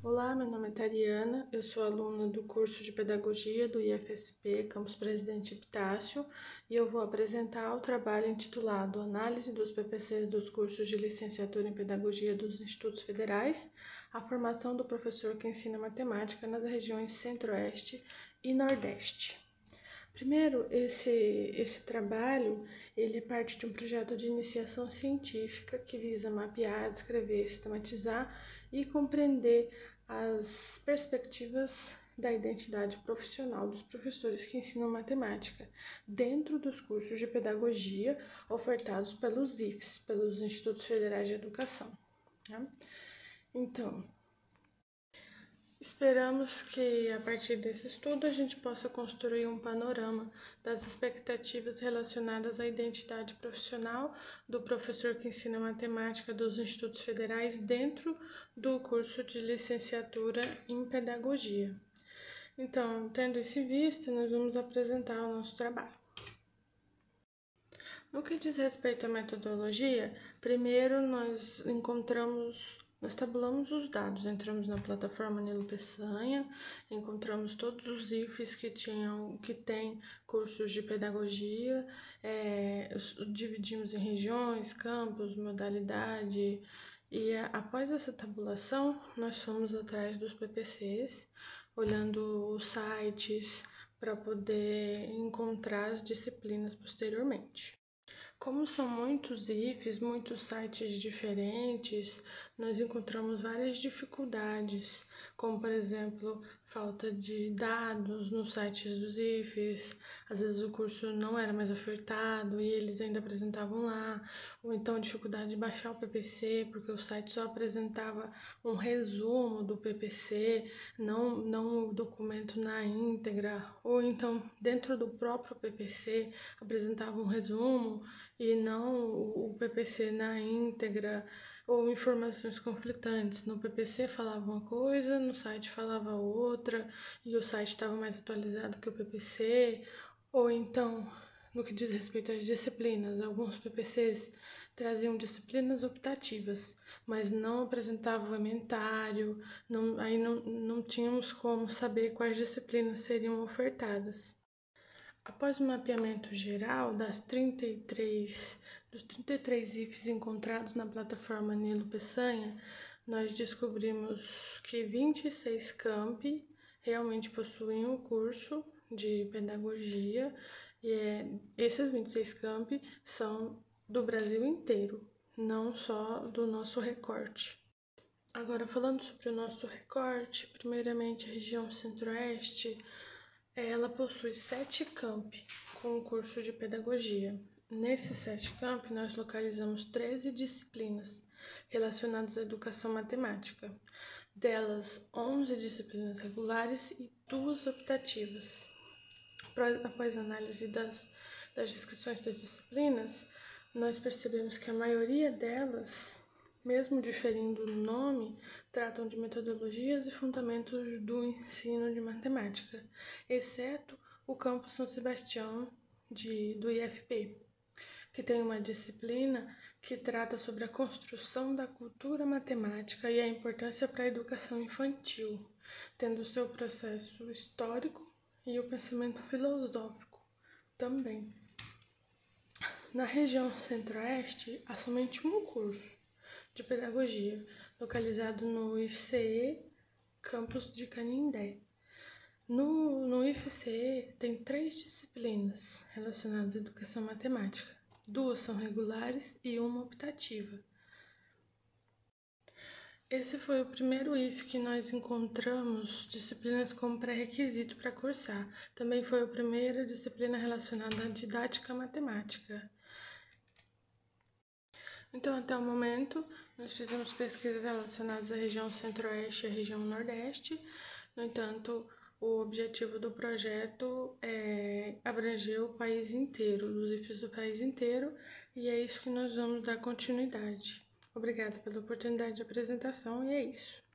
Olá, meu nome é Tariana, eu sou aluna do curso de Pedagogia do IFSP, Campus Presidente Epitácio, e eu vou apresentar o trabalho intitulado Análise dos PPCs dos cursos de Licenciatura em Pedagogia dos Institutos Federais, a formação do professor que ensina matemática nas regiões Centro-Oeste e Nordeste. Primeiro, esse trabalho, ele parte de um projeto de iniciação científica que visa mapear, descrever, sistematizar e compreender as perspectivas da identidade profissional dos professores que ensinam matemática dentro dos cursos de pedagogia ofertados pelos IFES, pelos Institutos Federais de Educação. Então, esperamos que, a partir desse estudo, a gente possa construir um panorama das expectativas relacionadas à identidade profissional do professor que ensina matemática dos institutos federais dentro do curso de licenciatura em pedagogia. Então, tendo isso em vista, nós vamos apresentar o nosso trabalho. No que diz respeito à metodologia, primeiro nós tabulamos os dados, entramos na plataforma Nilo Peçanha, encontramos todos os IFES que têm cursos de pedagogia, dividimos em regiões, campos, modalidade, e após essa tabulação, nós fomos atrás dos PPCs, olhando os sites para poder encontrar as disciplinas posteriormente. Como são muitos IFES, muitos sites diferentes, nós encontramos várias dificuldades, como por exemplo, falta de dados nos sites dos IFES, às vezes o curso não era mais ofertado e eles ainda apresentavam lá, ou então dificuldade de baixar o PPC, porque o site só apresentava um resumo do PPC, não o documento na íntegra, ou então dentro do próprio PPC apresentava um resumo e não o PPC na íntegra, ou informações conflitantes. No PPC falava uma coisa, no site falava outra, e o site estava mais atualizado que o PPC, ou então, no que diz respeito às disciplinas, alguns PPCs traziam disciplinas optativas, mas não apresentavam o inventário, aí não tínhamos como saber quais disciplinas seriam ofertadas. Após o mapeamento geral dos 33 IFES encontrados na plataforma Nilo Peçanha, nós descobrimos que 26 campi realmente possuem um curso de pedagogia, e esses 26 campi são do Brasil inteiro, não só do nosso recorte. Agora, falando sobre o nosso recorte, primeiramente a região Centro-Oeste, ela possui 7 campi com o curso de pedagogia. Nesses 7 campi, nós localizamos 13 disciplinas relacionadas à educação matemática. Delas, 11 disciplinas regulares e 2 optativas. Após a análise das descrições das disciplinas, nós percebemos que a maioria delas, mesmo diferindo no nome, tratam de metodologias e fundamentos do ensino de matemática, exceto o campus São Sebastião do IFP, que tem uma disciplina que trata sobre a construção da cultura matemática e a importância para a educação infantil, tendo seu processo histórico e o pensamento filosófico também. Na região Centro-Oeste, há somente um curso de pedagogia, localizado no IFCE, campus de Canindé. No IFCE tem 3 disciplinas relacionadas à educação matemática. 2 são regulares e uma optativa. Esse foi o primeiro IFE que nós encontramos disciplinas como pré-requisito para cursar. Também foi a primeira disciplina relacionada à didática matemática. Então, até o momento, nós fizemos pesquisas relacionadas à região Centro-Oeste e à região Nordeste. No entanto, o objetivo do projeto é abranger o país inteiro, os IFES do país inteiro, e é isso que nós vamos dar continuidade. Obrigada pela oportunidade de apresentação e é isso.